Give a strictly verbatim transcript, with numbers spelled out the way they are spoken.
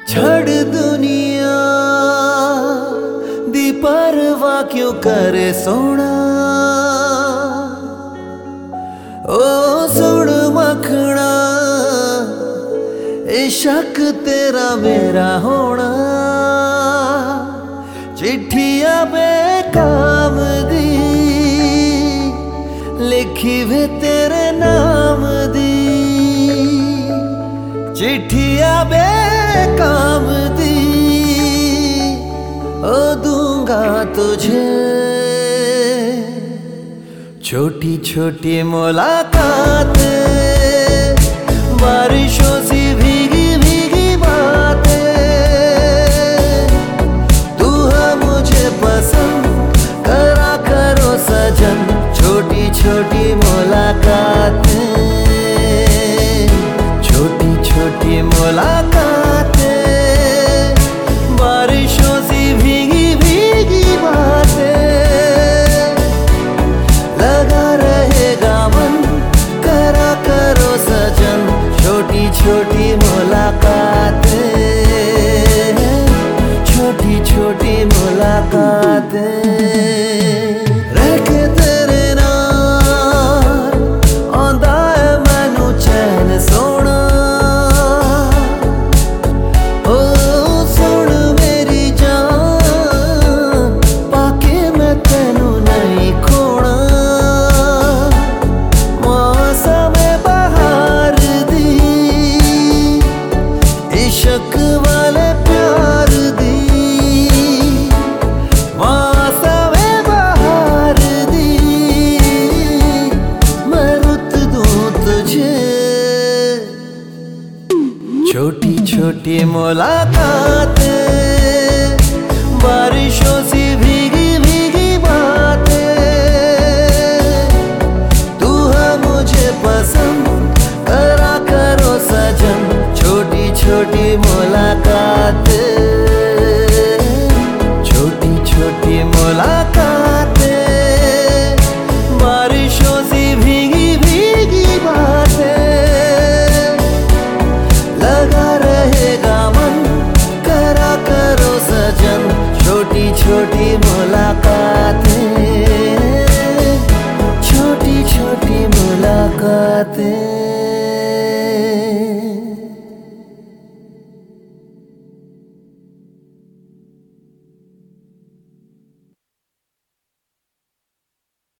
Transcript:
छड़ दुनिया दी परवाह क्यों करे सोना। ओ सुन मखना इशक तेरा मेरा होना। चिट्ठिया बेकाम दी लिखी वे तेरे नाम दी। चिट्ठिया बेकाम दी ओ दूंगा तुझे। छोटी छोटी मुलाकात बारिशों सी भीगी भीगी बातें। तू है मुझे पसंद करा करो सजन। छोटी छोटी मुलाकातें छोटी छोटी मुलाकातें बारिशों सी भीगी भीगी बातें। लगा रहेगा मन करा करो सजन। छोटी छोटी मुलाकातें छोटी छोटी मुलाकातें। रह के तेरे नाल आंदा है मैनू चैन सोना। ओ सुन मेरी जान पाके मैं तेनू नहीं खोना। मौसम बहार दी इश्क वाले प्यार दी। मौसम बहार दी मैं रुत दूं तुझे। छोटी छोटी मुलाकातें बारिशों